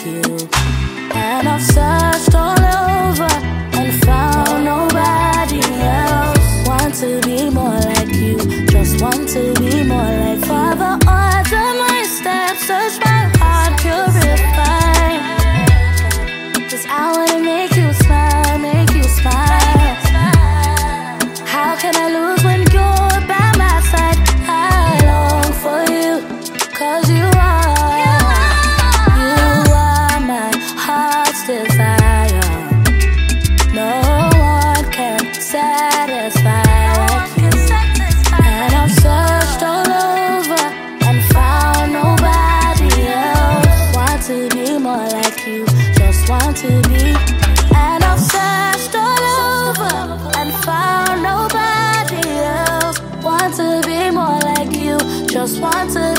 you. And I've searched all over and found nobody else. Want to be more like you, just want to be more like you. Father, order my steps, search my heart, purify. 'Cause I wanna make you smile, make you smile. How can I lose when you're by my side? I long for you, 'cause you are my heart's desire. No one can satisfy like you. And I've searched all over and found nobody else. Want to be more like you, just want to be. And I've searched all over and found nobody else. Want to be more like you, just want to